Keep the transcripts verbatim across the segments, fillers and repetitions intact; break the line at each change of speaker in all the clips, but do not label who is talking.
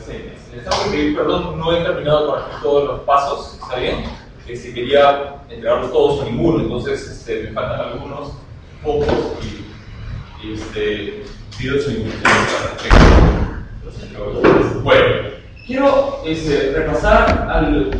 contraseñas. Les tengo que pedir perdón, no he terminado con todos los pasos, ¿está bien? Que si quería entregarlos todos o ninguno, entonces este, me faltan algunos, pocos, y, y este, pido su invitación al respecto. Bueno, quiero este, repasar al,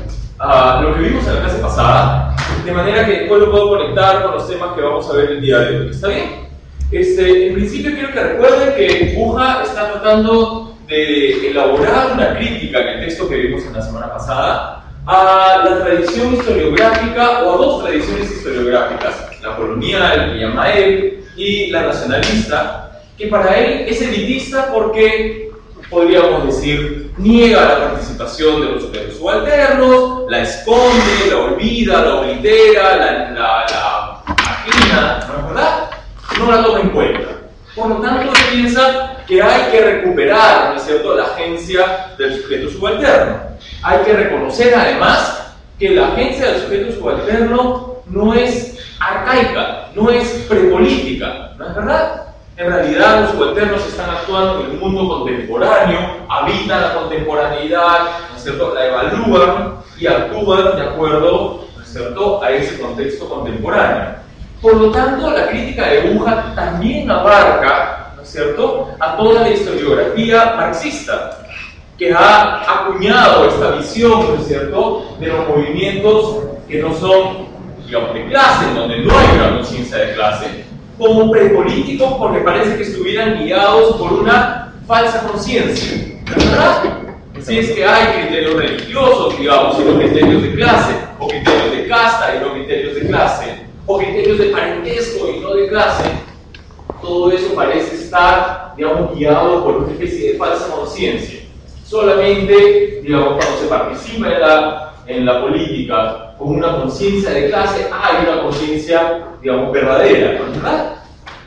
a lo que vimos en la clase pasada, de manera que después lo puedo conectar con los temas que vamos a ver el día de hoy, ¿está bien? Este, en principio quiero que recuerden que Buja está tratando de elaborar una crítica en el texto que vimos en la semana pasada a la tradición historiográfica o a dos tradiciones historiográficas, la colonial, que llama él, y la nacionalista, que para él es elitista porque, podríamos decir, niega la participación de los sujetos subalternos, la esconde, la olvida, la oblitera, la, la, la margina, ¿no es verdad? No la toma en cuenta. Por lo tanto, piensa que hay que recuperar, ¿no es cierto?, la agencia del sujeto subalterno. Hay que reconocer, además, que la agencia del sujeto subalterno no es arcaica, no es prepolítica, ¿no es verdad? En realidad, los subalternos están actuando en el mundo contemporáneo, habitan la contemporaneidad, ¿no es cierto?, la evalúan y actúan de acuerdo, ¿no es cierto?, a ese contexto contemporáneo. Por lo tanto, la crítica de Buja también abarca, ¿no es cierto?, a toda la historiografía marxista, que ha acuñado esta visión, ¿no es cierto?, de los movimientos que no son, digamos, de clase, en donde no hay una conciencia de clase, como prepolíticos porque parece que estuvieran guiados por una falsa conciencia, ¿verdad? Si es que hay criterios religiosos, digamos, y los criterios de clase, o criterios de casta y los criterios de clase, o criterios de parentesco y no de clase, todo eso parece estar, digamos, guiado por una especie de falsa conciencia. Solamente, digamos, cuando se participa en la, en la política con una conciencia de clase, hay una conciencia, digamos, verdadera, ¿verdad?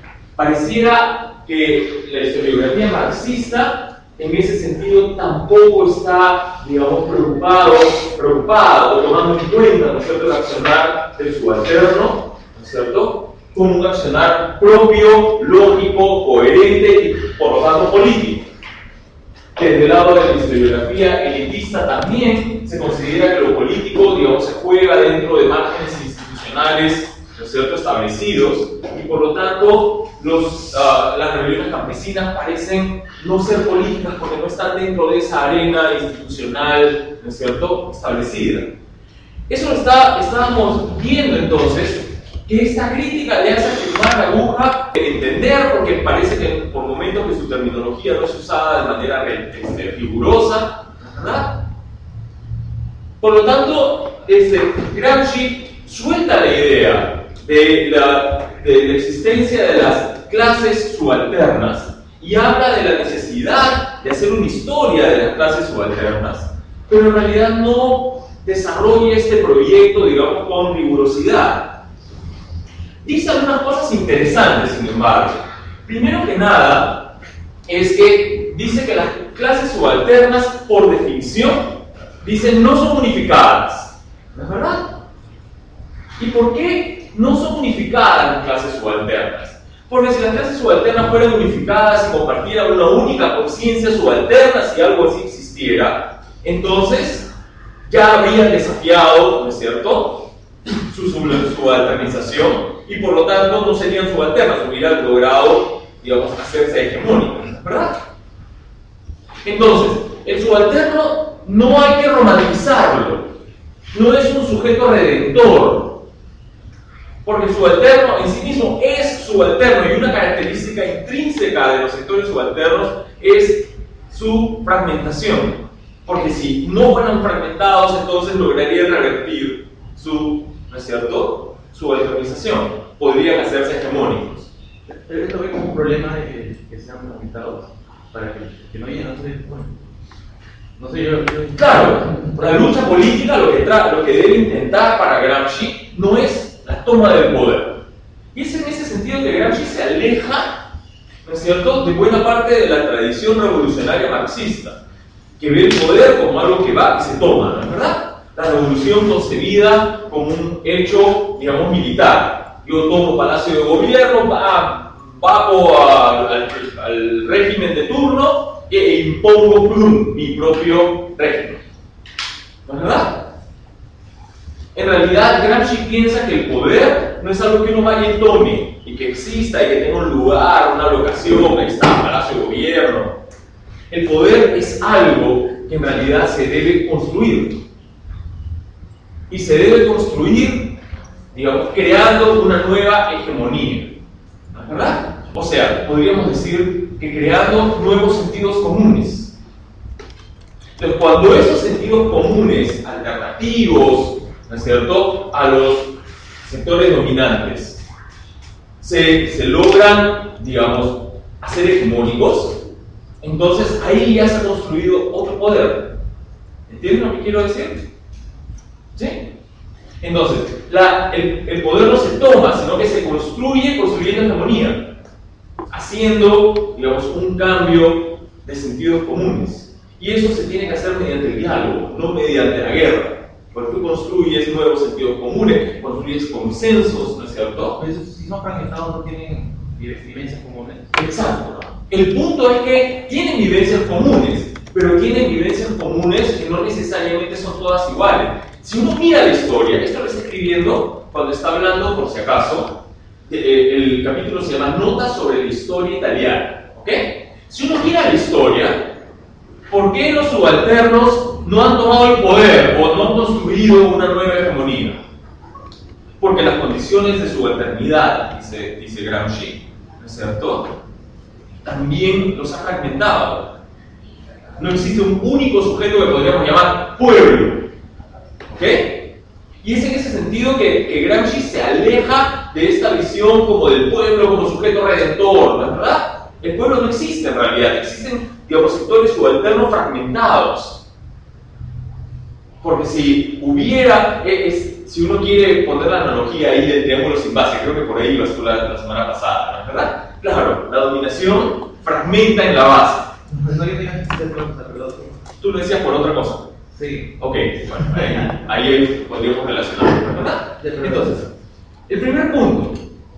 Pareciera que la historiografía marxista, en ese sentido, tampoco está, digamos, preocupado, preocupado, tomando en cuenta, ¿no es cierto?, el accionar del subalterno, ¿no es cierto?, como un accionar propio, lógico, coherente y, por lo tanto, político. Desde el lado de la historiografía elitista también se considera que lo político, digamos, se juega dentro de márgenes institucionales, ¿no es cierto?, establecidos, y por lo tanto los, uh, las rebeliones campesinas parecen no ser políticas porque no están dentro de esa arena institucional, ¿no es cierto?, establecida. Eso lo está, estábamos viendo entonces, que esta crítica le hace afirmar a Buja entender, porque parece que por momentos que su terminología no es usada de manera este, rigurosa, ¿verdad? Por lo tanto, este, Gramsci suelta la idea de la, de la existencia de las clases subalternas y habla de la necesidad de hacer una historia de las clases subalternas, pero en realidad no desarrolla este proyecto, digamos, con rigurosidad. Dice algunas cosas interesantes, sin embargo. Primero que nada, es que dice que las clases subalternas, por definición, dicen no son unificadas. ¿No es verdad? ¿Y por qué no son unificadas las clases subalternas? Porque si las clases subalternas fueran unificadas y compartieran una única conciencia subalterna, si algo así existiera, entonces ya habrían desafiado, ¿no es cierto?, su subalternización y por lo tanto no serían subalternas, hubieran logrado, digamos, hacerse hegemónicas, ¿verdad? Entonces, el subalterno no hay que romantizarlo, no es un sujeto redentor, porque el subalterno en sí mismo es subalterno y una característica intrínseca de los sectores subalternos es su fragmentación, porque si no fueran fragmentados entonces lograrían revertir su, ¿no es cierto?, subalternización, podrían hacerse hegemónicos.
Pero esto ve como un problema de que, que sean fragmentados para que, que no lleguen a ser hegemónicos. No sé, yo, yo...
Claro, la lucha política lo que, tra lo que debe intentar para Gramsci no es la toma del poder. Y es en ese sentido que Gramsci se aleja, ¿no es cierto?, de buena parte de la tradición revolucionaria marxista, que ve el poder como algo que va y se toma, ¿no es verdad? La revolución concebida como un hecho, digamos, militar. Yo tomo palacio de gobierno, va, vapo al, al, al régimen de turno e impongo plum, mi propio régimen. ¿No es verdad? En realidad, Gramsci piensa que el poder no es algo que uno vaya y tome, y que exista, y que tenga un lugar, una locación, ahí está, palacio de gobierno. El poder es algo que en realidad se debe construir. Y se debe construir, digamos, creando una nueva hegemonía. ¿No es verdad? O sea, podríamos decir que creando nuevos sentidos comunes. Entonces, cuando esos sentidos comunes, alternativos, ¿no es cierto?, a los sectores dominantes se, se logran, digamos, hacer hegemónicos, entonces ahí ya se ha construido otro poder. ¿Entienden lo que quiero decir? ¿Sí? Entonces, la, el, el poder no se toma, sino que se construye construyendo hegemonía, haciendo, digamos, un cambio de sentidos comunes. Y eso se tiene que hacer mediante el diálogo, no mediante la guerra. Porque tú construyes nuevos sentidos comunes, construyes consensos, ¿no es cierto?
Pero si son fragmentados no tienen vivencias comunes.
Exacto. El punto es que tienen vivencias comunes, pero tienen vivencias comunes que no necesariamente son todas iguales. Si uno mira la historia, esto lo está escribiendo cuando está hablando, por si acaso, de, el capítulo se llama Notas sobre la historia italiana, ¿ok? Si uno mira la historia, ¿por qué los subalternos no han tomado el poder o no han construido una nueva hegemonía? Porque las condiciones de subalternidad, dice, dice Gramsci, ¿no es cierto?, también los ha fragmentado. No existe un único sujeto que podríamos llamar pueblo, ¿ok? Y es en ese sentido que, que Gramsci se aleja de esta visión como del pueblo como sujeto redentor, ¿no es verdad? El pueblo no existe en realidad, existen, digamos, sectores subalternos fragmentados. Porque si hubiera, es, si uno quiere poner la analogía ahí del triángulo sin base, creo que por ahí ibas tú la, la semana pasada, ¿no es verdad? Claro, la dominación fragmenta en la base.
No, yo tenía que hacer preguntas, perdón.
Tú lo decías por otra cosa.
Sí.
Ok, bueno, ahí, ahí podríamos relacionarlo, ¿verdad? Entonces, el primer punto,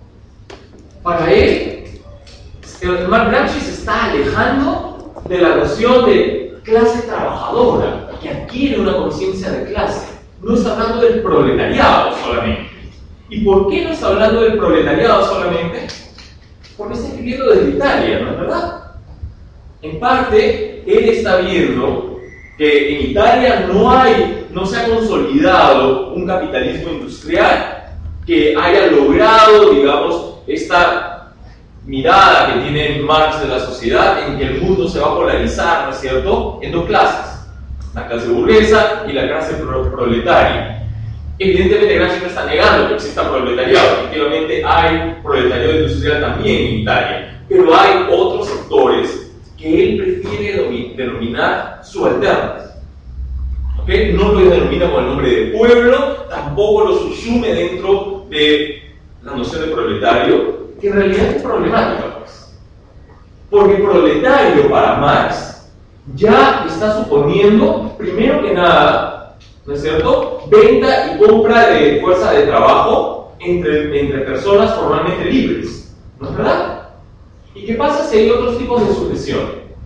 para él, Mark Gramsci se está alejando de la noción de clase trabajadora, que adquiere una conciencia de clase. No está hablando del proletariado solamente. ¿Y por qué no está hablando del proletariado solamente? Porque está escribiendo desde Italia, ¿no es verdad? En parte, él está viendo que en Italia no hay, no se ha consolidado un capitalismo industrial que haya logrado, digamos, esta mirada que tiene Marx de la sociedad en que el mundo se va a polarizar, ¿no es cierto?, en dos clases, la clase burguesa y la clase pro proletaria. Evidentemente Gramsci no está negando que exista proletariado, efectivamente hay proletariado industrial también en Italia, pero hay otros sectores que él prefiere denominar subalternos. ¿Okay? No lo denomina con el nombre de pueblo, tampoco lo subsume dentro de la noción de proletario, que en realidad es problemática, pues. Porque proletario para Marx ya está suponiendo, primero que nada, ¿no es cierto?, venta y compra de fuerza de trabajo entre, entre personas formalmente libres, ¿no es verdad? ¿Y qué pasa si hay otros tipos de sucesión?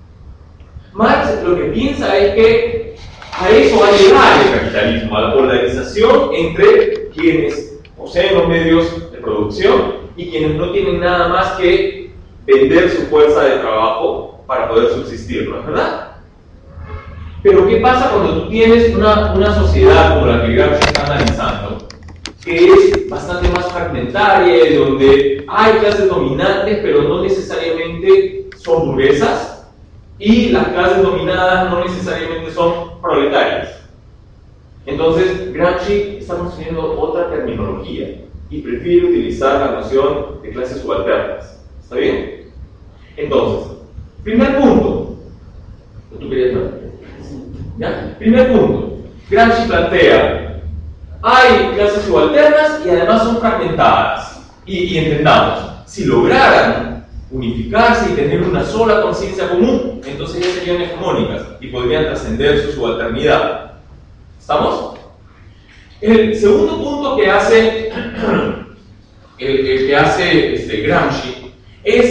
Marx lo que piensa es que a eso va a llegar el capitalismo, a la polarización entre quienes poseen los medios de producción y quienes no tienen nada más que vender su fuerza de trabajo para poder subsistir, ¿no es verdad? Pero ¿qué pasa cuando tú tienes una, una sociedad como la que Gramsci está analizando, que es bastante más fragmentaria y donde hay clases dominantes pero no necesariamente son burguesas y las clases dominadas no necesariamente son proletarias? Entonces Gramsci está construyendo otra terminología y prefiere utilizar la noción de clases subalternas. ¿Está bien? Entonces, primer punto. ¿Tú querías ver? ¿Ya? Primer punto. Gramsci plantea, hay clases subalternas y además son fragmentadas. Y, y entendamos, si lograran unificarse y tener una sola conciencia común, entonces ya serían hegemónicas y podrían trascender su subalternidad. ¿Estamos? El segundo punto que hace, el, el que hace este, Gramsci es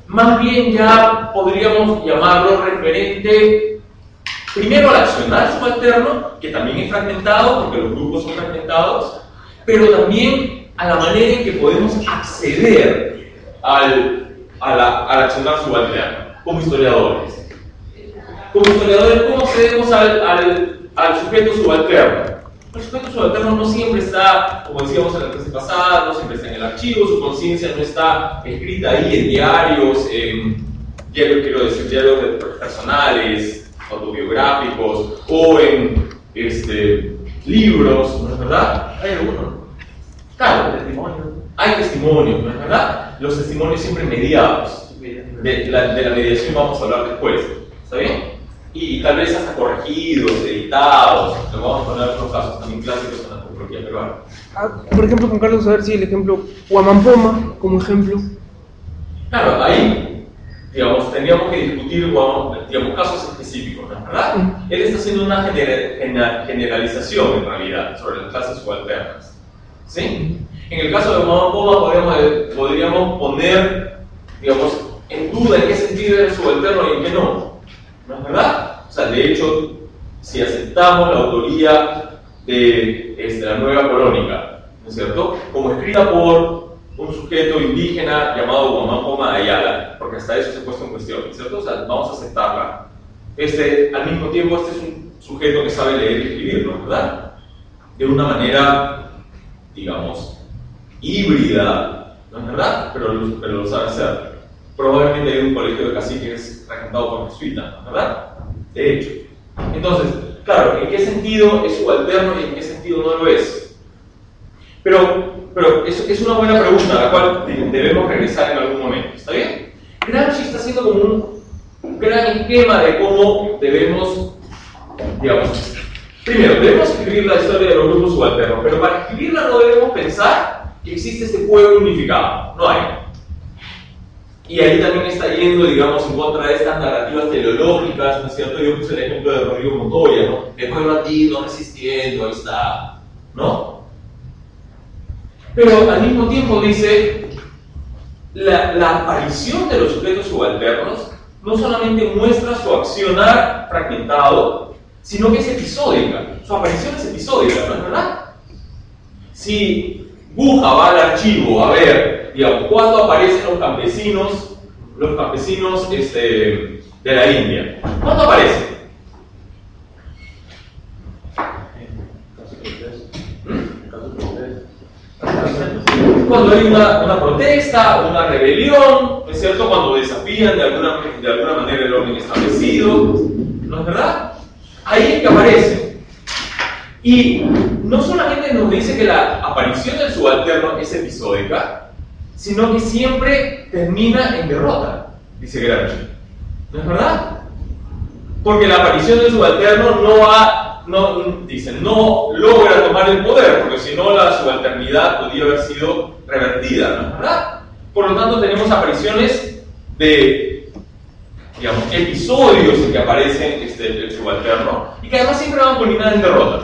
más bien ya podríamos llamarlo referente primero al accionar subalterno, que también es fragmentado, porque los grupos son fragmentados, pero también a la manera en que podemos acceder al, a la, al accionar subalterno, como historiadores. Como historiadores, ¿cómo accedemos al, al, al sujeto subalterno? El sujeto subalterno no siempre está, como decíamos en la clase pasada, no siempre está en el archivo, su conciencia no está escrita ahí en diarios, en diarios, quiero decir, diarios personales, autobiográficos, o en este, libros, ¿no es verdad?
Hay algunos.
Claro,
Testimonios.
hay testimonios, ¿no es verdad? Los testimonios siempre mediados. De la, de la mediación vamos a hablar después, ¿está bien? Y, y tal vez hasta corregidos, editados, le vamos a poner otros casos también clásicos en la antropología peruana.
Ah, por ejemplo, con Carlos, a ver si el ejemplo Huamampoma, como ejemplo.
Claro, ahí, digamos, tendríamos que discutir, digamos, casos específicos, ¿no es verdad? Mm. Él está haciendo una gener generalización, en realidad, sobre las clases subalternas, ¿sí? En el caso de Huamampoma podríamos, podríamos poner, digamos, en duda en qué sentido es subalterno y en qué no, ¿no es verdad? O sea, de hecho, si aceptamos la autoría de este, la Nueva Colónica, ¿no es cierto?, como escrita por un sujeto indígena llamado Huamampoma Ayala, porque hasta eso se ha puesto en cuestión, ¿no es cierto? O sea, vamos a aceptarla. Este, al mismo tiempo, este es un sujeto que sabe leer y escribir, ¿no es verdad? De una manera, digamos, híbrida, ¿no es verdad? Pero, pero lo sabe hacer. Probablemente hay un colegio de caciques regentado por jesuitas, ¿no es verdad? De hecho. Entonces, claro, ¿en qué sentido es subalterno y en qué sentido no lo es? Pero, pero es, es una buena pregunta a la cual debemos regresar en algún momento, ¿está bien? Gramsci está haciendo como un, un gran esquema de cómo debemos, digamos, primero, debemos escribir la historia de los grupos subalternos, pero para escribirla no debemos pensar que existe este pueblo unificado, no hay. Y ahí también está yendo, digamos, en contra de estas narrativas teleológicas, ¿no es cierto? Yo puse el ejemplo de Rodrigo Montoya, ¿no? El pueblo andino no existiendo, ahí está, ¿no? Pero al mismo tiempo dice, la, la aparición de los sujetos subalternos no solamente muestra su accionar fragmentado, sino que es episódica. Su aparición es episódica, ¿no es verdad? Si Buja va al archivo a ver, digamos, cuándo aparecen los campesinos, los campesinos este, de la India. ¿Cuándo aparecen? Cuando hay una, una protesta, una rebelión, ¿no es cierto? Cuando desafían de alguna, de alguna manera el orden establecido, ¿no es verdad? Ahí es que aparece. Y no solamente nos dice que la aparición del subalterno es episódica, sino que siempre termina en derrota, dice Gramsci. ¿No es verdad? Porque la aparición del subalterno no ha, no, dicen, no logra tomar el poder, porque si no la subalternidad podría haber sido revertida, ¿no es verdad? Por lo tanto, tenemos apariciones de, digamos, episodios en que aparece este, el subalterno, y que además siempre van a culminar en derrota.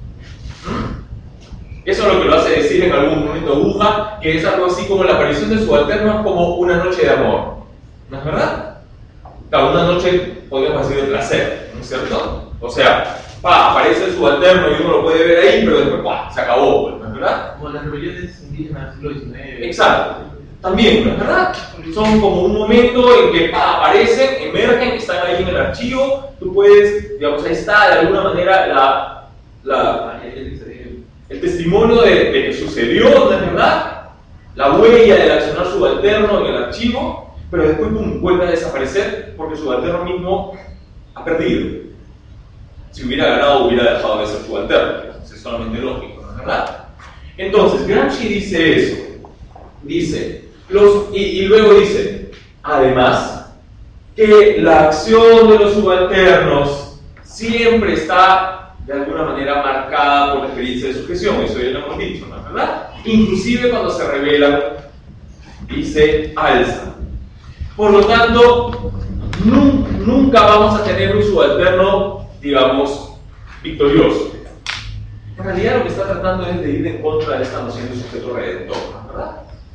Eso es lo que lo hace decir en algún momento Buja, que es algo así como la aparición del subalterno es como una noche de amor. ¿No es verdad? Claro, una noche podríamos decir de placer, ¿no es cierto? O sea, pa, aparece el subalterno y uno lo puede ver ahí, pero después pa, se acabó, ¿no es verdad?
Como las rebeliones indígenas del siglo diecinueve.
Exacto. También, ¿no es verdad? Son como un momento en que pa, aparecen, emergen, están ahí en el archivo, tú puedes, digamos, ahí está de alguna manera la... la el testimonio de, de que sucedió, ¿no es verdad? La huella del accionar subalterno en el archivo, pero después pum, vuelve a desaparecer porque el subalterno mismo ha perdido. Si hubiera ganado, hubiera dejado de ser subalterno. Es solamente lógico, ¿no es verdad? Entonces, Gramsci dice eso. Dice, los, y, y luego dice, además, que la acción de los subalternos siempre está de alguna manera marcada por la experiencia de sujeción, eso ya lo hemos dicho, ¿no es verdad? Inclusive cuando se revelan y se alzan. Por lo tanto, nu nunca vamos a tener un subalterno, digamos, victorioso. En realidad lo que está tratando es de ir en contra de esta noción de sujeto redentor, ¿no es verdad?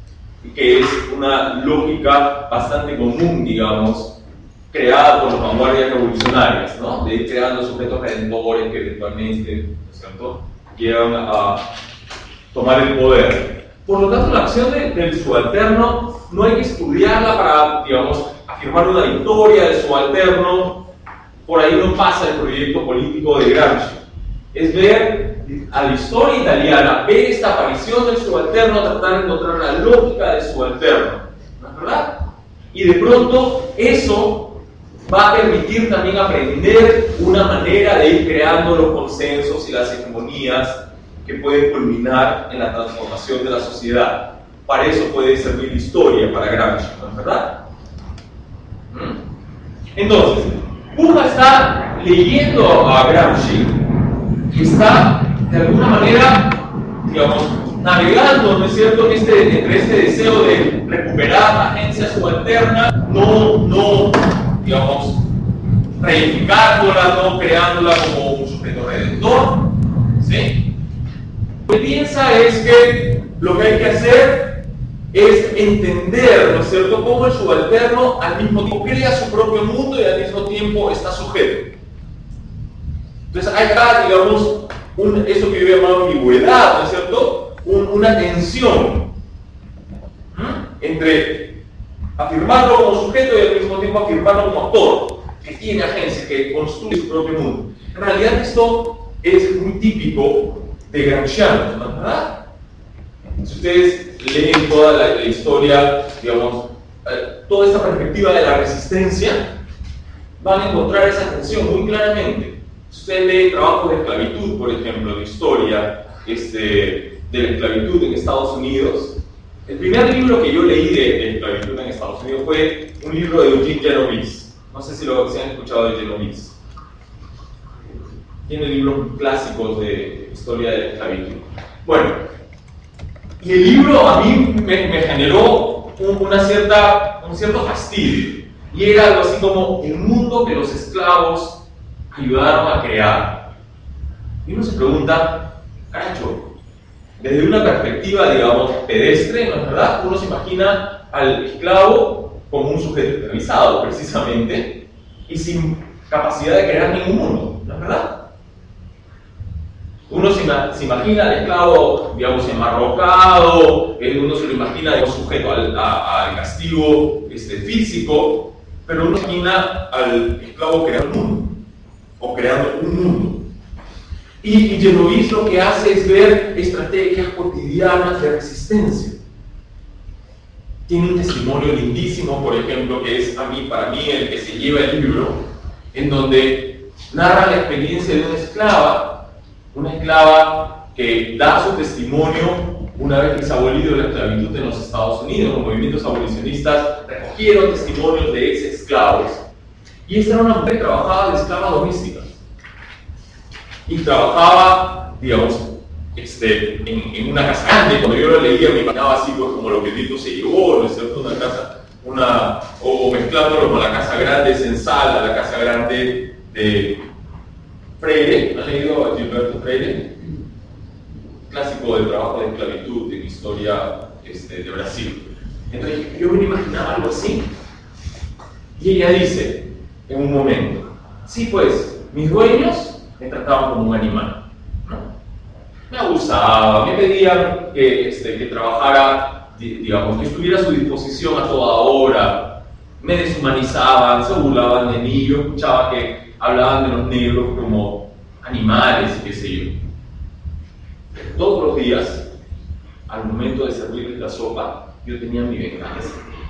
que es una lógica bastante común, digamos, creada por las vanguardias revolucionarias, ¿no? De ir creando sujetos redentores que eventualmente, ¿no es cierto?, llegan a tomar el poder. Por lo tanto, la acción de, del subalterno no hay que estudiarla para, digamos, afirmar una victoria del subalterno. Por ahí no pasa el proyecto político de Gramsci. Es ver a la historia italiana, ver esta aparición del subalterno, tratar de encontrar la lógica del subalterno, ¿no es verdad? Y de pronto eso va a permitir también aprender una manera de ir creando los consensos y las hegemonías que pueden culminar en la transformación de la sociedad. Para eso puede servir la historia para Gramsci, ¿no es verdad? Entonces, uno está leyendo a Gramsci y está, de alguna manera, digamos, navegando, ¿no es cierto?, este, entre este deseo de recuperar la agencia subalterna, no, no, digamos, reificándola, no creándola como un sujeto redentor, ¿sí? Lo que piensa es que lo que hay que hacer es entender, ¿no es cierto?, cómo el subalterno al mismo tiempo crea su propio mundo y al mismo tiempo está sujeto. Entonces hay acá, digamos, un, eso que yo llamaba ambigüedad, ¿no es cierto?, un, una tensión ¿Mm? entre afirmarlo como sujeto y al mismo tiempo afirmarlo como actor, que tiene agencia, que construye su propio mundo. En realidad esto es muy típico de Gramsciano, ¿no es verdad? Si ustedes leen toda la, la historia, digamos, eh, toda esta perspectiva de la resistencia, van a encontrar esa tensión muy claramente. Si ustedes leen trabajos de esclavitud, por ejemplo, de historia este, de la esclavitud en Estados Unidos, el primer libro que yo leí de, de esclavitud en Estados Unidos fue un libro de Eugene Genovese. No sé si lo si han escuchado de Genovese. Tiene libros clásicos de historia de la esclavitud. Bueno, y el libro a mí me, me generó un, una cierta, un cierto fastidio. Y era algo así como el mundo que los esclavos ayudaron a crear. Y uno se pregunta, caracho, desde una perspectiva, digamos, pedestre, ¿no es verdad? Uno se imagina al esclavo como un sujeto esclavizado, precisamente, y sin capacidad de crear ningún mundo, ¿no es verdad? Uno se, se imagina al esclavo, digamos, enmarrocado, uno se lo imagina, digamos, sujeto al, a, al castigo este, físico, pero uno se imagina al esclavo creando un mundo, o creando un mundo. Y, y Genovese lo que hace es ver estrategias cotidianas de resistencia. Tiene un testimonio lindísimo, por ejemplo, que es a mí, para mí el que se lleva el libro, en donde narra la experiencia de una esclava, una esclava que da su testimonio una vez que se ha abolido la esclavitud en los Estados Unidos. Los movimientos abolicionistas recogieron testimonios de ex esclavos, y esta era una mujer que trabajaba de esclava doméstica y trabajaba, digamos, este, en, en una casa grande. Cuando yo lo leía me imaginaba así, pues, como lo que Tito se llevó, ¿no es cierto?, una casa, una, o, o mezclándolo con la casa grande de Sensala, la casa grande de Freire. ¿Has leído a Gilberto Freire? Clásico del trabajo de esclavitud en historia este, de Brasil. Entonces yo me imaginaba algo así, y ella dice en un momento, sí, pues, mis dueños me trataban como un animal, ¿no? Me abusaban, me pedían que, este, que trabajara, digamos, que estuviera a su disposición a toda hora, me deshumanizaban, se burlaban de mí. Yo escuchaba que hablaban de los negros como animales y qué sé yo. Todos los días, al momento de servirles la sopa, yo tenía mi venganza,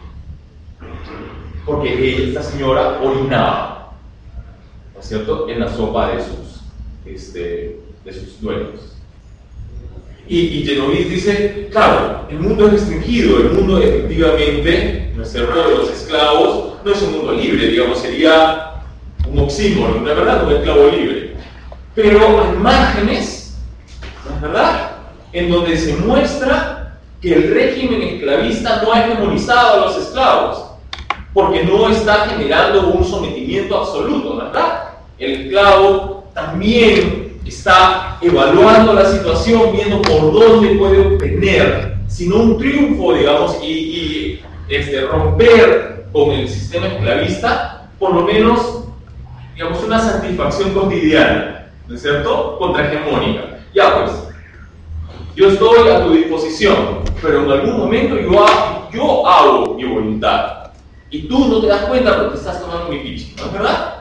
porque ella, esta señora, orinaba, ¿no es cierto?, en la sopa de sus, este, de sus dueños. Y, y Genovese dice, claro, el mundo es restringido, el mundo efectivamente, ¿no es cierto?, de los esclavos no es un mundo libre, digamos, sería un oxímoron, ¿no es verdad?, un esclavo libre. Pero hay márgenes, ¿no es verdad?, en donde se muestra que el régimen esclavista no ha hegemonizado a los esclavos, porque no está generando un sometimiento absoluto, ¿no es verdad? El esclavo también está evaluando la situación, viendo por dónde puede obtener sino un triunfo, digamos, y, y este, romper con el sistema esclavista, por lo menos, digamos, una satisfacción cotidiana, ¿no es cierto?, contrahegemónica. Ya pues, yo estoy a tu disposición, pero en algún momento yo hago, yo hago mi voluntad, y tú no te das cuenta porque estás tomando mi pichi, ¿no es verdad?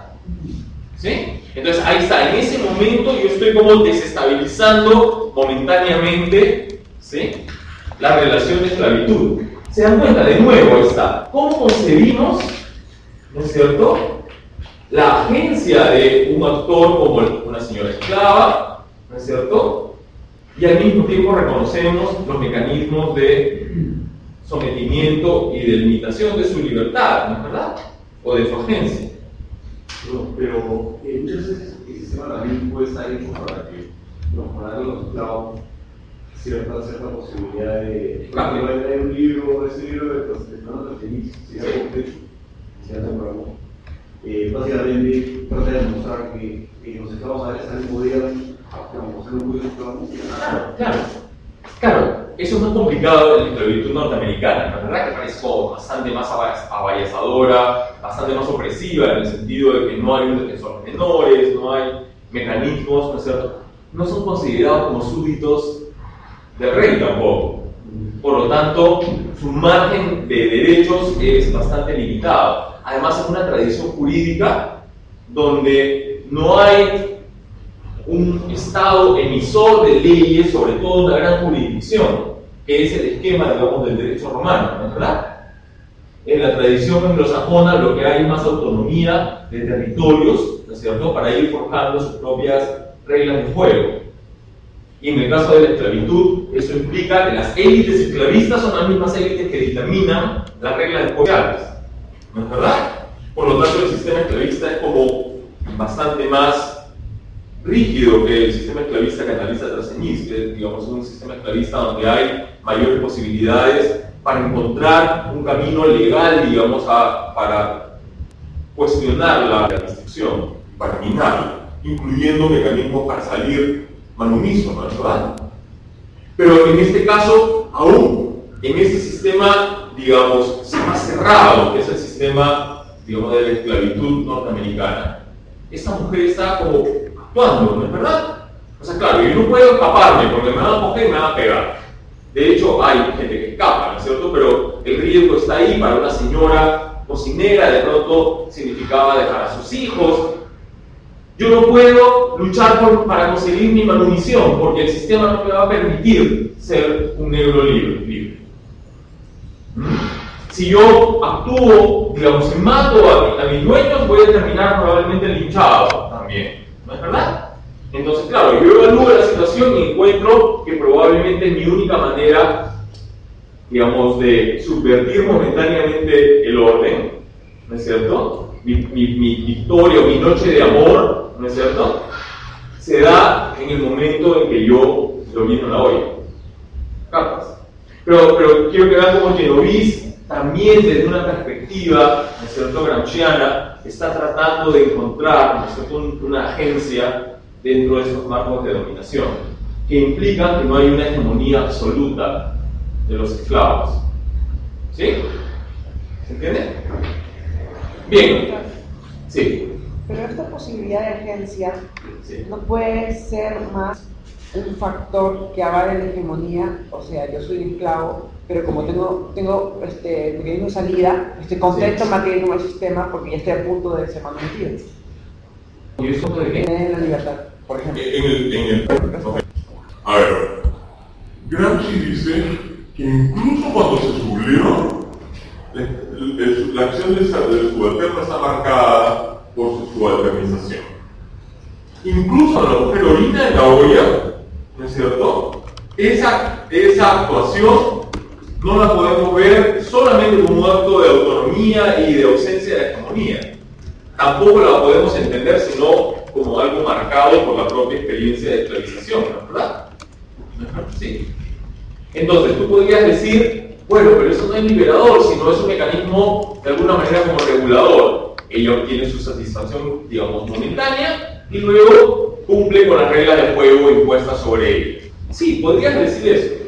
¿Sí? Entonces ahí está, en ese momento yo estoy como desestabilizando momentáneamente, ¿sí?, la relación de esclavitud. ¿Se dan cuenta? De nuevo está, ¿cómo concebimos, no es cierto?, la agencia de un actor como una señora esclava, ¿no es cierto?, y al mismo tiempo reconocemos los mecanismos de sometimiento y de limitación de su libertad, ¿no es verdad?, o de su agencia.
No, pero eh, muchas veces el sistema también puede estar hecho para que mejorar a los esclavos cierta, cierta posibilidad de...
Claro.
Hay un libro, ese libro de Fernando Feliz, se llama Contexto, se llama Programa. Eh, básicamente trata de demostrar que eh, los esclavos a veces también podían, como ser un muy esclavos.
Claro, claro, claro, eso es más complicado en la esclavitud norteamericana, ¿no es verdad? Que parece como bastante más abayazadora, bastante más opresiva, en el sentido de que no hay un defensor de menores, no hay mecanismos, ¿no es cierto? No son considerados como súbditos del rey tampoco. Por lo tanto, su margen de derechos es bastante limitado. Además, es una tradición jurídica donde no hay un Estado emisor de leyes, sobre todo una gran jurisdicción, que es el esquema, digamos, del derecho romano, ¿no es verdad? En la tradición anglosajona lo que hay es más autonomía de territorios, ¿no es cierto?, para ir forjando sus propias reglas de juego. Y en el caso de la esclavitud, eso implica que las élites esclavistas son las mismas élites que dictaminan las reglas de juego, ¿no es verdad? Por lo tanto, el sistema esclavista es como bastante más rígido que el sistema esclavista que analiza Traseniz, que digamos es un sistema esclavista donde hay mayores posibilidades para encontrar un camino legal, digamos, a, para cuestionar la, la restricción, para minarla, incluyendo mecanismos para salir manumiso, ¿no es verdad? Pero en este caso, aún en este sistema, digamos, más cerrado, que es el sistema, digamos, de la esclavitud norteamericana, esta mujer está como actuando, ¿no es verdad? O sea, claro, yo no puedo escaparme porque me van a coger y me van a pegar. De hecho, hay gente que escapa, ¿no es cierto? Pero el riesgo está ahí. Para una señora cocinera, de pronto significaba dejar a sus hijos. Yo no puedo luchar por, para conseguir mi manutención, porque el sistema no me va a permitir ser un negro libre. libre. Si yo actúo, digamos, y mato a, a mis dueños, voy a terminar probablemente linchado también, ¿no es verdad? Entonces, claro, yo evalúo la situación y encuentro que probablemente mi única manera, digamos, de subvertir momentáneamente el orden, ¿no es cierto?, Mi, mi, mi victoria o mi noche de amor, ¿no es cierto?, se da en el momento en que yo domino la olla. ¿Capaz? Pero, pero quiero que vean cómo Genovese también desde una perspectiva, ¿no es cierto?, gramsciana, está tratando de encontrar, ¿no es cierto?, una agencia dentro de esos marcos de dominación, que implican que no hay una hegemonía absoluta de los esclavos. ¿Sí? ¿Se entiende? Bien. Sí.
Pero esta posibilidad de agencia
Sí.
no puede ser más un factor que avale la hegemonía, o sea, yo soy un esclavo, pero como tengo, tengo este, mecanismo de salida, estoy contento
Sí.
manteniendo el sistema porque ya estoy a punto de ser manutención.
¿Y eso de qué?
Tener la libertad, por ejemplo.
En el, en el, a ver, Gramsci dice que incluso cuando se subleva, la, la acción del subalterno está marcada por su subalternización. Incluso a la mujer orina en la olla, ¿no es cierto? Esa, esa actuación no la podemos ver solamente como un acto de autonomía y de ausencia de hegemonía. Tampoco la podemos entender sino como algo marcado por la propia experiencia de esclavización, ¿no es verdad? Sí. Entonces, tú podrías decir, bueno, pero eso no es liberador, sino es un mecanismo de alguna manera como regulador. Ella obtiene su satisfacción, digamos, momentánea y luego cumple con las reglas de juego impuestas sobre ella. Sí, podrías decir eso.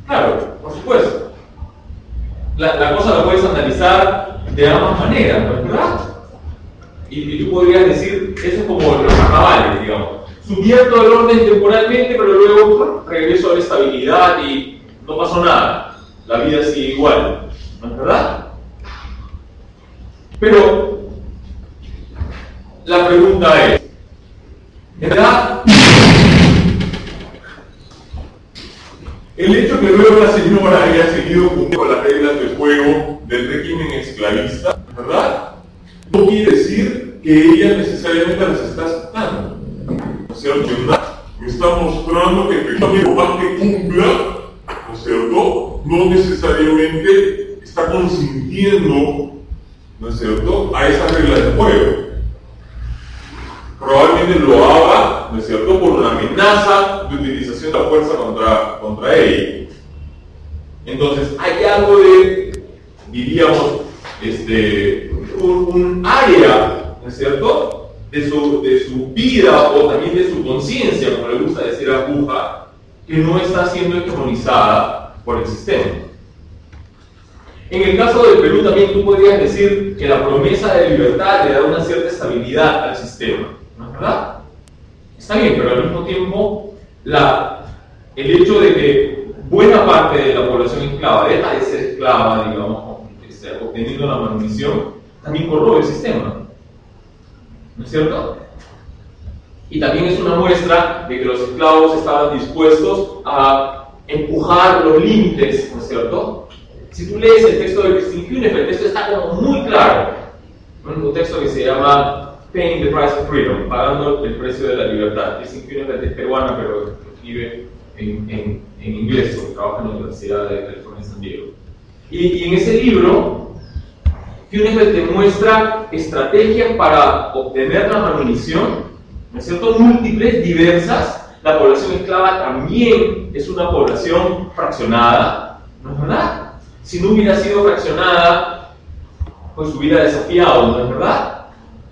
Claro, por supuesto. La, la cosa la puedes analizar de ambas maneras, ¿no es verdad? Y, y tú podrías decir, eso es como los carnavales, digamos. Subvierto el orden temporalmente, pero luego regreso a la estabilidad y no pasó nada. La vida sigue igual, ¿no es verdad? Pero la pregunta es, ¿verdad?
El hecho que luego la señora haya seguido cumpliendo con las reglas del juego del régimen esclavista, ¿verdad? No quiere decir que ella necesariamente las está aceptando. ¿No es cierto? Me está mostrando que efectivamente, por más que cumpla, ¿no es cierto?, no necesariamente está consintiendo, ¿no es cierto?, a esas reglas del juego. Probablemente lo haga, ¿no es cierto?, por una amenaza de utilización de la fuerza contra, contra ella. Entonces, hay algo de, diríamos, este, un, un área, ¿no es cierto?, de su, de su vida o también de su conciencia, como le gusta decir a Buja, que no está siendo hegemonizada por el sistema. En el caso del Perú también tú podrías decir que la promesa de libertad le da una cierta estabilidad al sistema, ¿no es verdad? Está bien, pero al mismo tiempo la, el hecho de que buena parte de la población esclava deja de ser esclava, digamos, este, obteniendo la manutención, también corroe el sistema, ¿no es cierto? Y también es una muestra de que los esclavos estaban dispuestos a empujar los límites, ¿no es cierto? Si tú lees el texto de Christine Hunefeld, el texto está como muy claro. Un texto que se llama Paying the Price of Freedom, pagando el precio de la libertad. Christine Hunefeld es peruana, pero escribe en, en, en inglés, porque trabaja en la Universidad de California en San Diego. Y, y en ese libro, Hunefeld te muestra estrategias para obtener la manutención, ¿no es cierto?, múltiples, diversas. La población esclava también es una población fraccionada, ¿no es verdad? Si no hubiera sido fraccionada, pues hubiera desafiado, ¿no es verdad?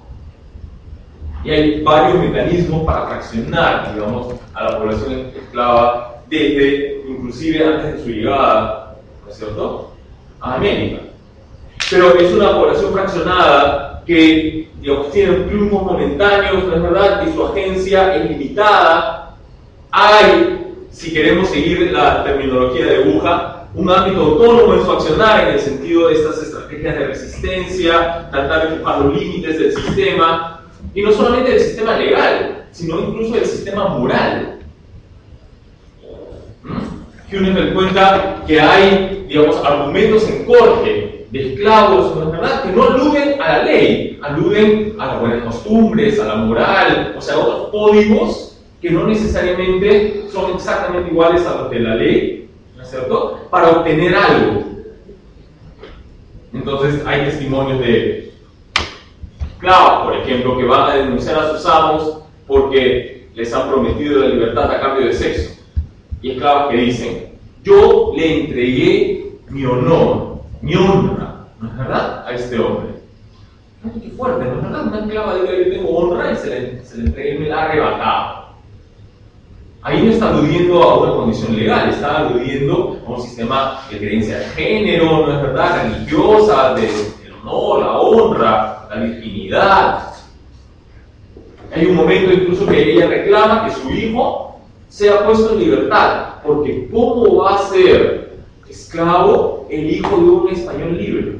Y hay varios mecanismos para fraccionar, digamos, a la población esclava desde, inclusive antes de su llegada, ¿no es cierto?, a América. Pero es una población fraccionada que, digamos, tiene triunfos momentáneos, ¿no es verdad?, y su agencia es limitada. Hay, si queremos seguir la terminología de Buja, un ámbito autónomo en su accionar en el sentido de estas estrategias de resistencia, tratar de empujar los límites del sistema, y no solamente del sistema legal, sino incluso del sistema moral. ¿Mm? Hunefeld cuenta que hay, digamos, argumentos en corte de esclavos, ¿no es verdad?, que no aluden a la ley, aluden a las buenas costumbres, a la moral, o sea, a otros códigos que no necesariamente son exactamente iguales a los de la ley, ¿no es cierto?, para obtener algo. Entonces hay testimonios de esclavos, por ejemplo, que van a denunciar a sus amos porque les han prometido la libertad a cambio de sexo. Y esclavos que dicen, yo le entregué mi honor, mi honra, ¿no es verdad?, a este hombre. Ay, qué fuerte, ¿no es verdad? Una esclava diga, yo tengo honra y se le, se le entregué y me la ha arrebatado. Ahí no está aludiendo a una condición legal, está aludiendo a un sistema de creencia de género, ¿no es verdad?, religiosa, de, del honor, la honra, la virginidad. Hay un momento incluso que ella reclama que su hijo sea puesto en libertad, porque ¿cómo va a ser esclavo el hijo de un español libre?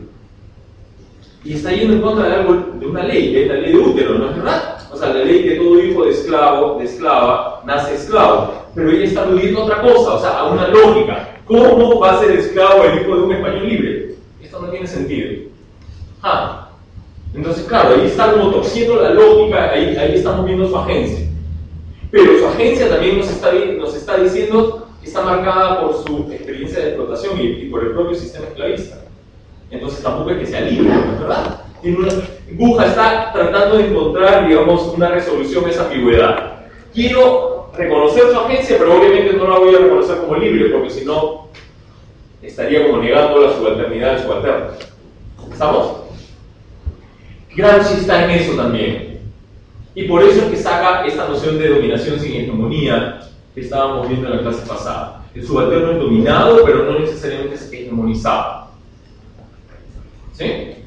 Y está yendo en contra de algo, de una ley, que es la ley de útero, ¿no es verdad? O sea, la ley que todo hijo de esclavo, de esclava, nace esclavo. Pero ella está aludiendo a otra cosa, o sea, a una lógica. ¿Cómo va a ser esclavo el hijo de un español libre? Esto no tiene sentido. Ah. Entonces, claro, ahí está como torciendo la lógica, ahí, ahí estamos viendo su agencia. Pero su agencia también nos está, nos está diciendo que está marcada por su experiencia de explotación y, y por el propio sistema esclavista. Entonces tampoco es que sea libre, ¿no es verdad? Tiene una, Buja está tratando de encontrar, digamos, una resolución a esa ambigüedad. Quiero reconocer su agencia, pero obviamente no la voy a reconocer como libre, porque si no, estaría como negando la subalternidad de subalternos. ¿Estamos? Gramsci está en eso también. Y por eso es que saca esta noción de dominación sin hegemonía que estábamos viendo en la clase pasada.
El subalterno es dominado, pero no necesariamente es hegemonizado. ¿Sí?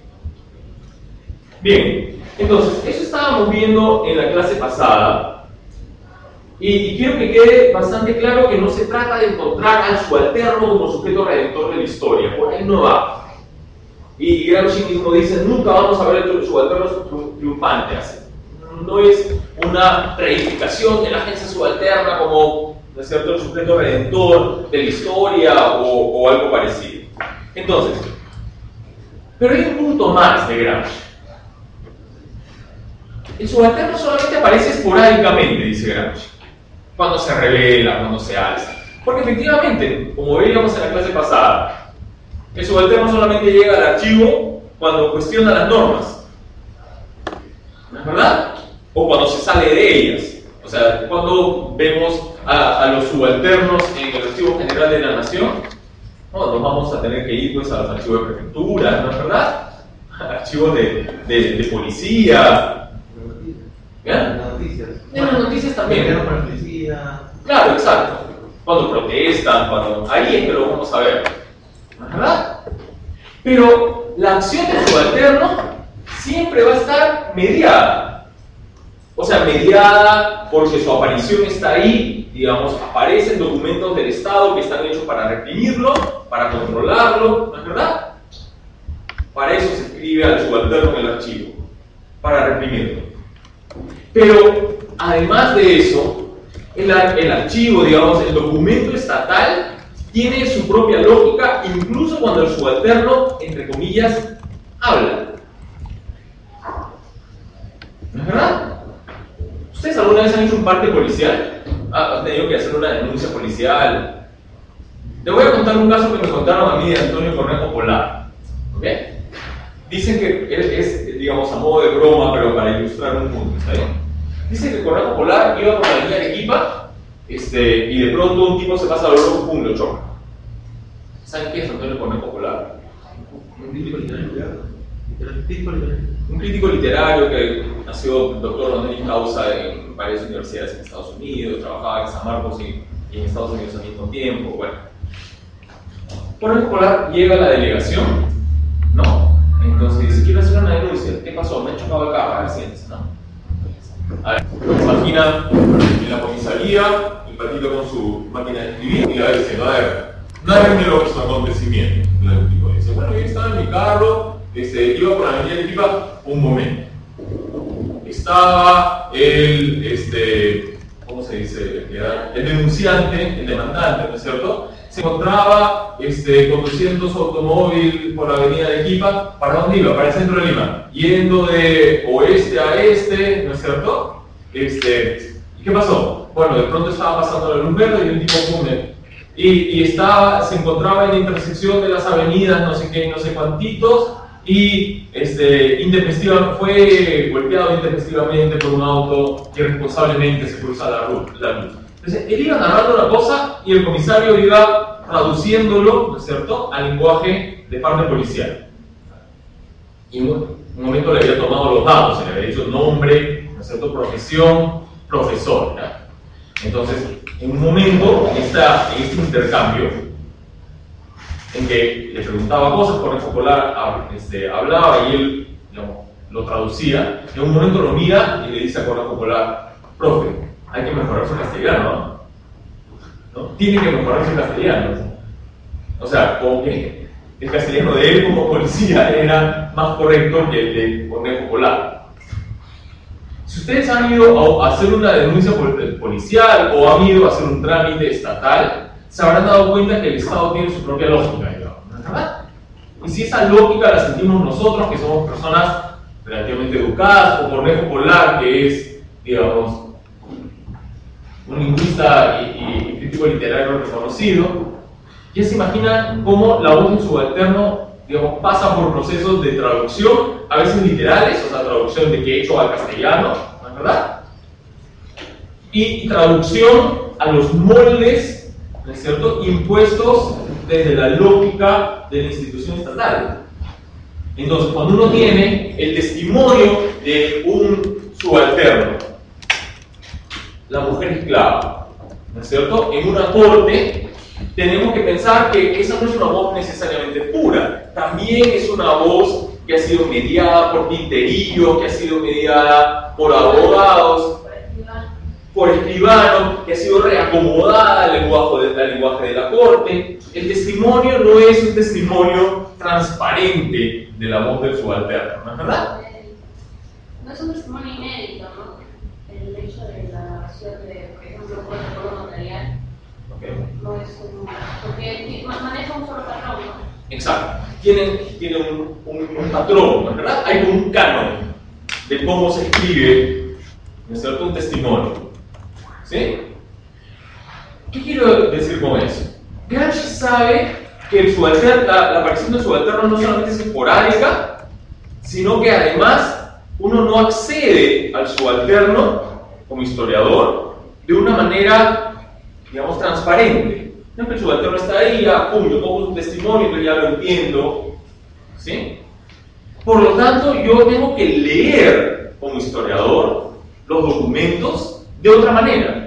Bien, entonces, eso estábamos viendo en la clase pasada. Y, y quiero que quede bastante claro que no se trata de encontrar al subalterno como sujeto redentor de la historia. Por ahí no va. Y Gramsci mismo dice, nunca vamos a ver el subalterno triunfante. Así. No es una reivindicación de la agencia subalterna como, ¿no es cierto?, el sujeto redentor de la historia o, o algo parecido. Entonces, pero hay un punto más de Gramsci. El subalterno solamente aparece esporádicamente, dice Gramsci, cuando se revela, cuando se alza. Porque efectivamente, como veíamos en la clase pasada, el subalterno solamente llega al archivo cuando cuestiona las normas. ¿No es verdad? O cuando se sale de ellas. O sea, cuando vemos a, a los subalternos en el Archivo General de la Nación, no, nos vamos a tener que ir pues, a los archivos de prefectura, ¿no es verdad? Archivos de, de, de policía.
¿Ya? Las noticias.
En las noticias también.
Para la policía.
Claro, exacto. Cuando protestan, cuando... ahí es que lo vamos a ver. ¿No es verdad? Pero la acción del subalterno siempre va a estar mediada. O sea, mediada porque su aparición está ahí, digamos, aparecen documentos del Estado que están hechos para reprimirlo, para controlarlo, ¿no es verdad? Para eso se escribe al subalterno en el archivo, para reprimirlo. Pero, además de eso, el, el archivo, digamos, el documento estatal, tiene su propia lógica, incluso cuando el subalterno, entre comillas, habla. ¿No es verdad? ¿Ustedes alguna vez han hecho un parte policial? Ah, ¿Han tenido que hacer una denuncia policial? Te voy a contar un caso que me contaron a mí de Antonio Cornejo Polar. ¿Ok? Dicen que es, es, digamos, a modo de broma, pero para ilustrar un punto, ¿está bien? Dicen que Cornejo Polar iba por la línea de Arequipa este, y de pronto un tipo se pasa al loco, pum, lo choca. ¿Saben qué es Antonio Cornejo Polar?
Un crítico literario. Un
crítico literario que ha sido doctor honoris causa en varias universidades en Estados Unidos, trabajaba en San Marcos y, y en Estados Unidos al mismo tiempo. Bueno, Cornejo Polar llega a la delegación, ¿no? Entonces dice, quiero hacer una denuncia. ¿Qué pasó? Me han chocado el carro, a ver si es, ¿no? A ver, imagina en la comisaría, el patito con su máquina de escribir y le va diciendo, a ver, narrenme los acontecimientos. El tipo dice, bueno, yo estaba en mi carro, este, iba por la avenida Arequipa, un momento. Estaba el, este, ¿cómo se dice? El denunciante, el demandante, ¿no es cierto? Se encontraba este, conduciendo su automóvil por la avenida Arequipa. ¿Para dónde iba? Para el centro de Lima. Yendo de oeste a este, ¿no es cierto? Este, ¿y qué pasó? Bueno, de pronto estaba pasando la luz verde y un tipo fume. Y, y estaba, se encontraba en la intersección de las avenidas, no sé qué, no sé cuantitos, y este, intempestiva, fue golpeado intempestivamente por un auto que irresponsablemente se cruza la luz. La luz. Entonces, él iba narrando una cosa y el comisario iba traduciéndolo, ¿no es cierto?, al lenguaje de parte policial. Y en un momento le había tomado los datos, se le había dicho nombre, ¿no es cierto?, profesión, profesor, ¿ya? Entonces, en un momento, en, esta, en este intercambio, en que le preguntaba cosas, Cornejo Polar este, hablaba y él digamos, lo traducía, en un momento lo mira y le dice a Cornejo Polar, profe, hay que mejorar su castellano, ¿no? ¿no? Tiene que mejorar su castellano. O sea, como que el castellano de él como policía era más correcto que el de Cornejo Polar. Si ustedes han ido a hacer una denuncia policial o han ido a hacer un trámite estatal, se habrán dado cuenta que el Estado tiene su propia lógica, digamos, ¿no es verdad? Y si esa lógica la sentimos nosotros, que somos personas relativamente educadas, o Cornejo Polar, que es, digamos, un lingüista y, y, y crítico literario reconocido, ya se imaginan cómo la voz del subalterno, digamos, pasa por procesos de traducción, a veces literales, o sea, traducción de quechua al castellano, ¿no es verdad? Y, y traducción a los moldes, ¿no es cierto?, impuestos desde la lógica de la institución estatal. Entonces, cuando uno tiene el testimonio de un subalterno, la mujer esclava, ¿no es cierto?, en una corte, tenemos que pensar que esa no es una voz necesariamente pura, también es una voz que ha sido mediada por tinterillos, que ha sido mediada por abogados, por escribanos, que ha sido reacomodada al lenguaje, de, al lenguaje de la corte. El testimonio no es un testimonio transparente de la voz del subalterno, ¿no es verdad?
No es un testimonio inédito, ¿no? El hecho de la grabación de, por ejemplo, un protocolo notarial.
Okay.
No es un... porque maneja un solo patrón, ¿no?
Exacto. Tienen, tienen un, un, un patrón, ¿no es verdad? Hay un canon de cómo se escribe, ¿no es cierto?, un testimonio. ¿Sí? ¿Qué quiero decir con eso? Gramsci sabe que el subalterno, la, la aparición del subalterno no solamente es esporádica, sino que además uno no accede al subalterno como historiador de una manera, digamos, transparente. No es que el subalterno está ahí, ya, pum, yo pongo un testimonio, entonces ya lo entiendo. ¿Sí? Por lo tanto, yo tengo que leer como historiador los documentos de otra manera.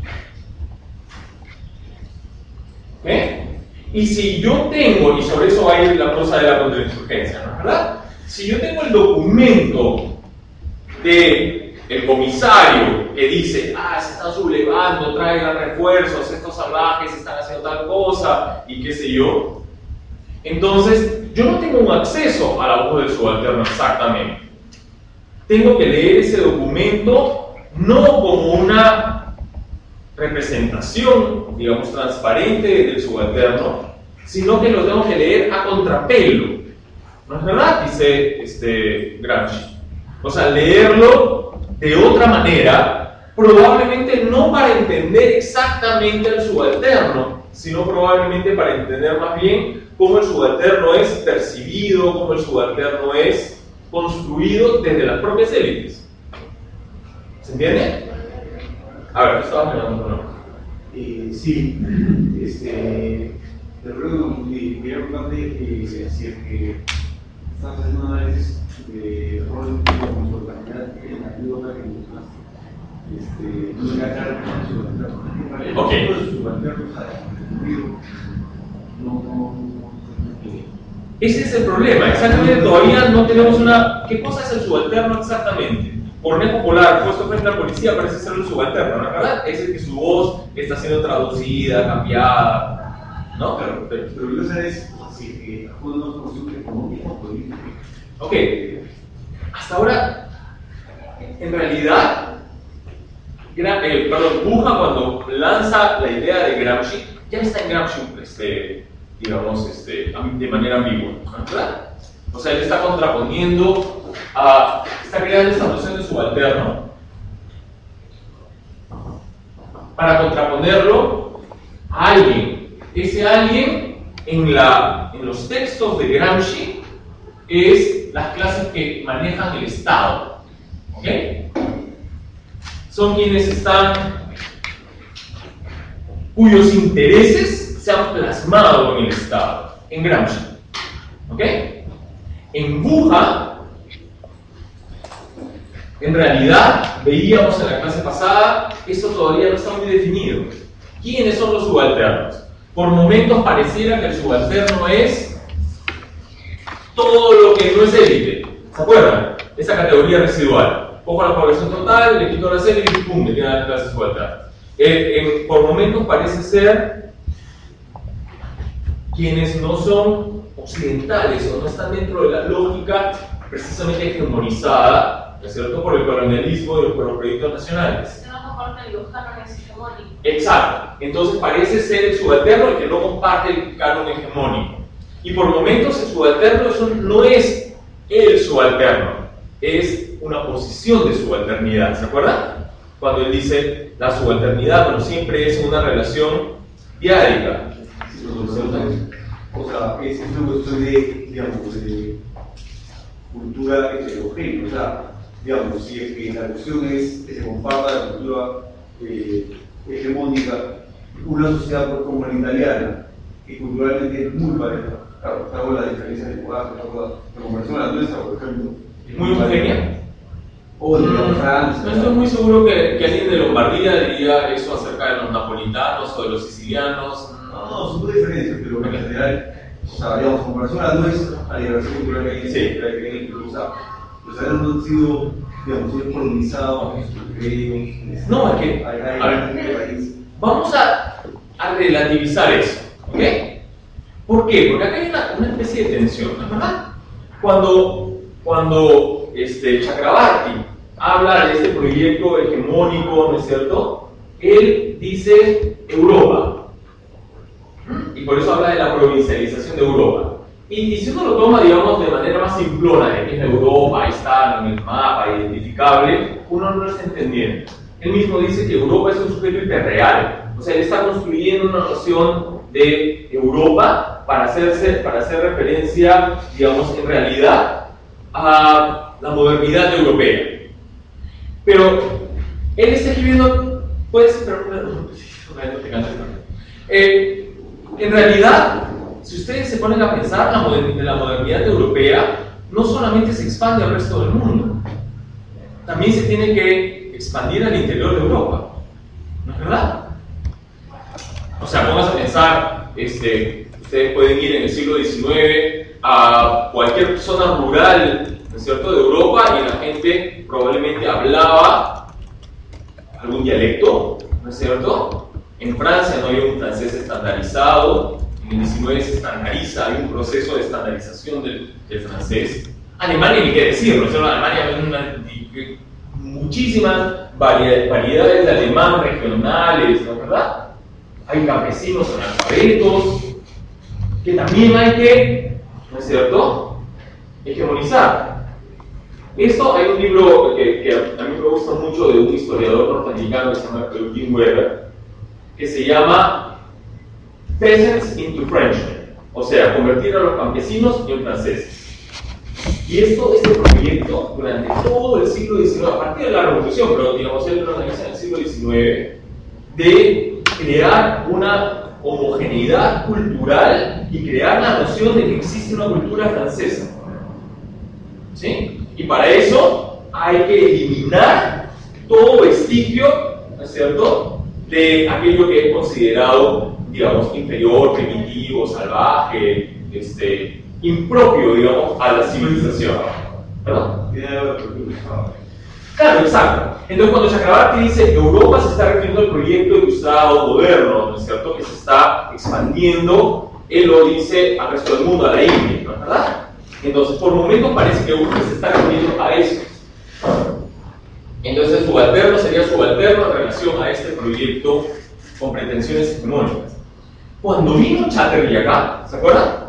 ¿Eh? Y si yo tengo, y sobre eso va a ir la prosa de la contrainsurgencia, ¿no es verdad? Si yo tengo el documento de el comisario que dice, ah, se están sublevando, traigan refuerzos, estos salvajes están haciendo tal cosa, y qué sé yo, entonces yo no tengo un acceso a la voz del subalterno exactamente. Tengo que leer ese documento no como una representación, digamos, transparente del subalterno, sino que lo tengo que leer a contrapelo. ¿No es verdad? Dice este, Gramsci. O sea, leerlo de otra manera, probablemente no para entender exactamente al subalterno, sino probablemente para entender más bien cómo el subalterno es percibido, cómo el subalterno es construido desde las propias élites. ¿Se entiende? A ver, ¿qué estabas preguntando? ¿No?
Eh, sí, este, te ruego que quería preguntarte eh, si es que estás haciendo un análisis de rol como su organidad en la anécdota que mencionaste. Este, no engañar con su subalterno.
Ok.
Su subalterno, o sea, no, no, no.
Ese es el problema, exactamente, todavía no tenemos una... ¿Qué cosa es el subalterno exactamente? Por no popular, puesto frente a la policía, parece ser un subalterno, ¿no es verdad? Es el que su voz está siendo traducida, cambiada, ¿no?
Claro, pero, pero yo sé es así que acuerdo a una solución económica o política.
Ok, hasta ahora, en realidad, Gra eh, perdón, Buja cuando lanza la idea de Gramsci, ya está en Gramsci, este, digamos, este, de manera ambigua, ¿no es verdad? O sea, él está contraponiendo, a, está creando esta noción de subalterno para contraponerlo a alguien. Ese alguien, en, la, en los textos de Gramsci, es las clases que manejan el Estado. ¿Ok? Son quienes están, cuyos intereses se han plasmado en el Estado, en Gramsci. ¿Ok? En Buja, en realidad, veíamos en la clase pasada, eso todavía no está muy definido. ¿Quiénes son los subalternos? Por momentos pareciera que el subalterno es todo lo que no es élite. ¿Se acuerdan? Esa categoría residual. Cojo la población total, le quito las élites y pum, me quedan las clases subalternas. Eh, en, por momentos parece ser quienes no son occidentales o no están dentro de la lógica precisamente hegemonizada, ¿no es cierto?, por el colonialismo y por los proyectos nacionales.
Que no comparten los cánones hegemónicos.
Exacto. Entonces parece ser el subalterno el que no comparte el canon hegemónico. Y por momentos el subalterno eso no es el subalterno, es una posición de subalternidad. ¿Se acuerdan? Cuando él dice la subalternidad, bueno, siempre es una relación diárica.
O sea, es una cuestión de, digamos, de cultura heterogénea. O sea, digamos, si es que la cuestión es que se comparta la cultura eh, hegemónica, una sociedad como la italiana, que culturalmente es muy pareja, claro, está con la diferencia de lenguaje, la comparación a la nuestra, por ejemplo.
¿Muy homogénea?
O de
No,
Francia.
no estoy muy seguro que, que alguien de Lombardía diría eso acerca de los napolitanos o de los sicilianos. No,
No, son dos diferencias, pero en general, o sea, digamos, en comparación a la nuestra, a la diversidad cultural que hay en
Sí.
que hay en Inclusa, los italianos no han sido, digamos, sido colonizados, griegos,
No, es que,
hay, hay,
a ver,
hay raíz.
vamos a, a relativizar eso, ¿ok? ¿Por qué? Porque acá hay una, una especie de tensión, ¿no es verdad? Cuando, cuando este, Chakrabarti habla de este proyecto hegemónico, ¿no es cierto? Él dice Europa, y por eso habla de la provincialización de Europa. Y, y si uno lo toma, digamos, de manera más simplona, de que es Europa, ahí está en el mapa, identificable, uno no lo está entendiendo. Él mismo dice que Europa es un sujeto hiperreal, o sea, él está construyendo una noción de Europa para, hacerse, para hacer referencia, digamos, en realidad a la modernidad europea. Pero él está escribiendo, puede ser, pero no, no, no te canses, no. Eh, en realidad, si ustedes se ponen a pensar, la modernidad, la modernidad europea no solamente se expande al resto del mundo, también se tiene que expandir al interior de Europa, ¿no es verdad? O sea, vamos a pensar, este, ustedes pueden ir en el siglo diecinueve a cualquier zona rural, ¿no es cierto?, de Europa, y la gente probablemente hablaba algún dialecto, ¿no es cierto? En Francia no hay un francés estandarizado, en el diecinueve se estandariza, hay un proceso de estandarización del, del francés. Alemania, ni qué decir, ¿no es cierto? Alemania hay una, muchísimas variedades, variedades de alemán regionales, ¿no es verdad? Hay campesinos analfabetos, que también hay que, ¿no es cierto?, hegemonizar. Esto, hay un libro que, que a mí me gusta mucho de un historiador norteamericano que se llama Eugene Weber, que se llama Peasants into Frenchmen, o sea, convertir a los campesinos en franceses. Y esto, este proyecto, durante todo el siglo diecinueve, a partir de la Revolución, pero digamos, él lo organiza en el siglo diecinueve, de crear una homogeneidad cultural y crear la noción de que existe una cultura francesa. ¿Sí? Y para eso hay que eliminar todo vestigio, ¿no es cierto?, de aquello que es considerado, digamos, inferior, primitivo, salvaje, este, impropio, digamos, a la civilización. ¿Verdad? Claro, exacto. Entonces, cuando Chakrabarti dice Europa se está refiriendo al proyecto ilustrado moderno, ¿no es cierto?, que se está expandiendo, él lo dice al resto del mundo, a la India, ¿no es verdad? Entonces, por momentos parece que Europa se está refiriendo a eso. Entonces, el subalterno sería subalterno en relación a este proyecto con pretensiones hegemónicas. Cuando vino Chatterjee acá, ¿se acuerdan?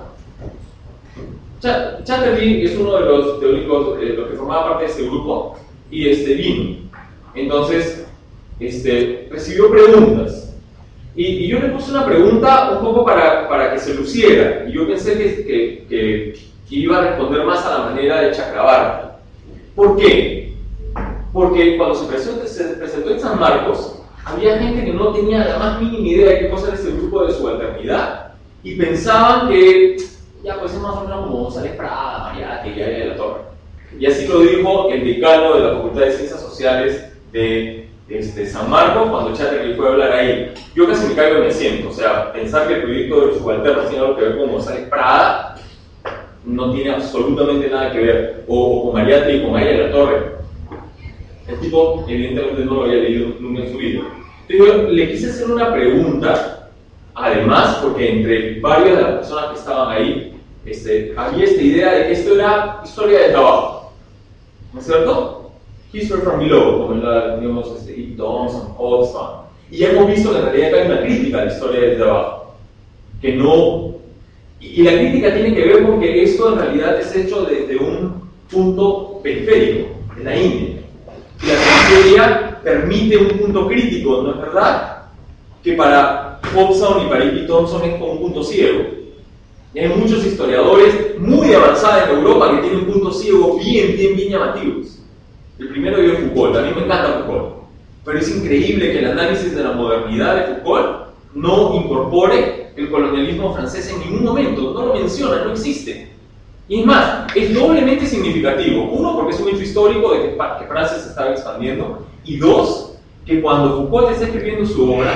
Ch Chatterjee es uno de los teóricos, eh, los que formaba parte de este grupo, y este vino. Entonces, este, recibió preguntas. Y, y yo le puse una pregunta un poco para, para que se luciera. Y yo pensé que, que, que, que iba a responder más a la manera de Chakrabarti. ¿Por qué? Porque cuando se presentó, se presentó en San Marcos, había gente que no tenía la más mínima idea de qué cosa era este grupo de subalternidad. Y pensaban que, ya pues es más o menos como González Prada, Mariátegui, y de la Torre. Y así lo dijo el decano de la Facultad de Ciencias Sociales de este, San Marcos cuando Chatterjee fue a hablar ahí. Yo casi me caigo en mi asiento, o sea, pensar que el proyecto de los subalternos tiene algo que ver con González Prada no tiene absolutamente nada que ver, o, o con Mariátegui y con Aya de la Torre. El tipo, evidentemente, no lo había leído nunca en su vida. Entonces, yo le quise hacer una pregunta, además, porque entre varias de las personas que estaban ahí, este, había esta idea de que esto era historia del trabajo, ¿no es cierto? History from below, como la, digamos, este, E. Thompson, Hodgson. Y ya hemos visto que en realidad hay una crítica a la historia del trabajo, que no... Y, y la crítica tiene que ver con que esto en realidad es hecho desde un punto periférico, de la India. Y la periferia permite un punto crítico, ¿no es verdad? Que para Hobson y para E. Thompson es como un punto ciego. Y hay muchos historiadores muy avanzados en Europa que tienen puntos ciegos bien, bien, bien llamativos. El primero es Foucault, a mí me encanta Foucault. Pero es increíble que el análisis de la modernidad de Foucault no incorpore el colonialismo francés en ningún momento, no lo menciona, no existe. Y es más, es doblemente significativo. Uno, porque es un hecho histórico de que, que Francia se estaba expandiendo. Y dos, que cuando Foucault está escribiendo su obra,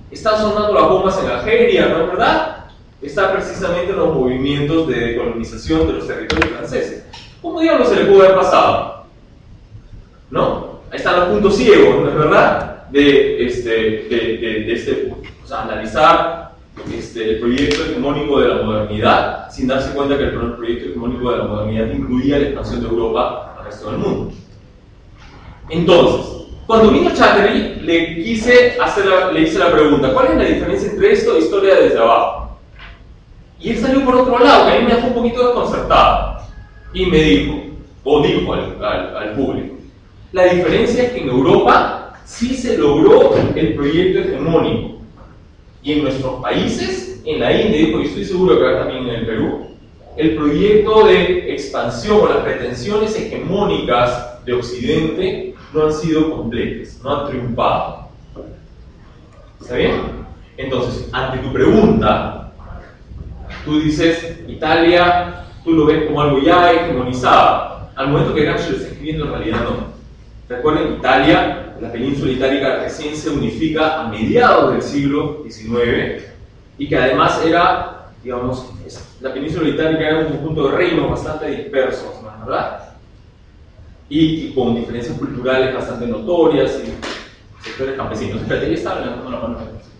Están sonando las bombas en Algeria, ¿no es verdad? Está precisamente en los movimientos de decolonización de los territorios franceses. ¿Cómo diablos se le pudo haber pasado? ¿No? Ahí están los puntos ciegos, ¿no es verdad? De este, de, de, de este o sea, analizar este, el proyecto hegemónico de la modernidad sin darse cuenta que el proyecto hegemónico de la modernidad incluía la expansión de Europa al resto del mundo. Entonces, cuando vino Chatterjee, le, quise hacer la, le hice la pregunta, ¿cuál es la diferencia entre esto e historia desde abajo? Y él salió por otro lado, que a mí me dejó un poquito desconcertado. Y me dijo, o dijo al, al, al público, la diferencia es que en Europa sí se logró el proyecto hegemónico. Y en nuestros países, en la India, dijo, y estoy seguro que acá también en el Perú, el proyecto de expansión o las pretensiones hegemónicas de Occidente no han sido completas, no han triunfado. ¿Está bien? Entonces, ante tu pregunta, tú dices, Italia, tú lo ves como algo ya hegemonizado. Al momento que Gramsci lo está escribiendo, en realidad no. Recuerden, Italia, la península itálica recién se unifica a mediados del siglo diecinueve y que además era, digamos, la península itálica era un conjunto de reinos bastante dispersos, ¿no? ¿Verdad? Y, y con diferencias culturales bastante notorias y sectores campesinos. Espérate, ya estaba levantando la mano.